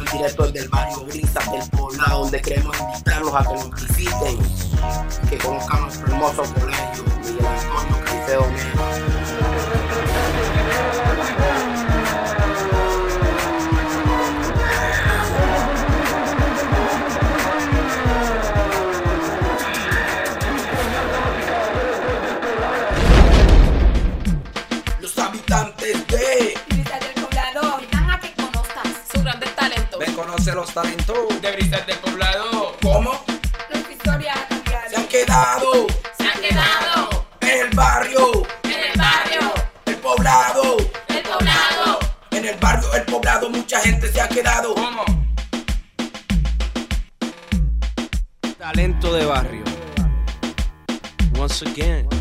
directo desde el barrio Brisas del Poblado, donde queremos invitarlos a que nos visiten, que conozcan nuestro hermoso colegio Miguel Antonio Caicedo Neva. Habitantes de Brisas del Poblado, invitan a que conozcas su grandes talentos. Ven, conoce los talentos de Brisas del Poblado. ¿Cómo? Nuestra historia ha cambiado. Se han quedado en el barrio, el poblado, en el barrio, el poblado, mucha gente se ha quedado. ¿Cómo? talento de barrio. Once again.